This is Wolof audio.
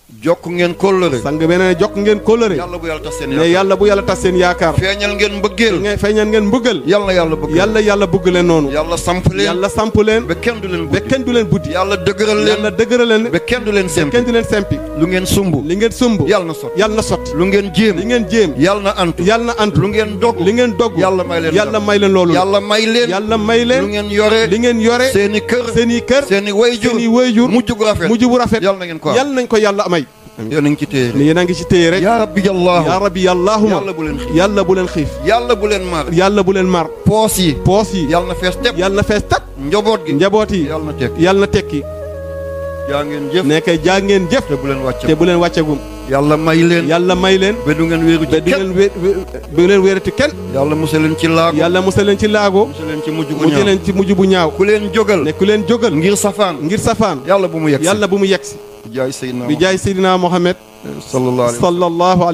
jokk ngeen kóllëre. sang beneen jokk ngeen kóllëre. yàlla bu yàlla tas seen ne yaakaar. yàlla bu yàlla tas seen yaakaar. feeñal ngeen mbëggeel. feeñal ngeen mbëggal. yàlla bëgg. yàlla bëgg leen noonu. yàlla samp leen. yàlla samp leen. ba kenn du leen buddi. ba kenn du leen buddi. yàlla dëgëral leen. yàlla dëgëral leen. ba kenn du leen sempi. kenn du leen sempi. lu ngeen sumb. li ngeen sumb. yàlla na sotti. yàlla na sotti. lu ngeen jéem. li ngeen jéem. yàlla na antu. yàlla na antu. lu ngeen dogg. li ngeen dogg. yàlla may leen. yàlla may leen loolu. yàlla may leen. yàlla may leen. lu ngeen yore. li ngeen yore. seeni kër. seeni kër. seeni wayjur. seeni wayjur. mujj bu rafet. mujj bu rafet. yàlla na ngeen ko am. yàlla nañ ko yàlla may. yéen a ngi ci téye. yéen a ngi ci téye rek. yaa rabbi yàllaahu. yaa rabbi yàllaahuma. yàlla bu leen xiif. yàlla bu leen xiif. yàlla bu leen mar. yàlla bu leen mar. poos yi. poos yi. yàlla na fees tepp. yàlla na fees tap. njaboot gi. njaboot yi. yàlla na tekki. yàlla na tekki. jaa ngeen jëf. nekkee jaa ngeen jëf. te bu leen wàcce. te bu leen wàccegum. yàlla may leen. yàlla may leen. ba du ngeen wéeru ba ci du kenn. ngeen bu leen wéerati kenn. yàlla musal leen ci laago. yàlla musal leen ci laago. musal leen ci mujj bu mujj ñaaw. leen ci mujj bu ñaaw. ku leen jógal. ne ku leen jógal. ngir safaan. ngir safaan. yàlla bu mu yegsi. yàlla bu mu yegsi. jaay Seydina bi jaay Seydina Mohamed sallallahu alayhi wa sallam. sallallahu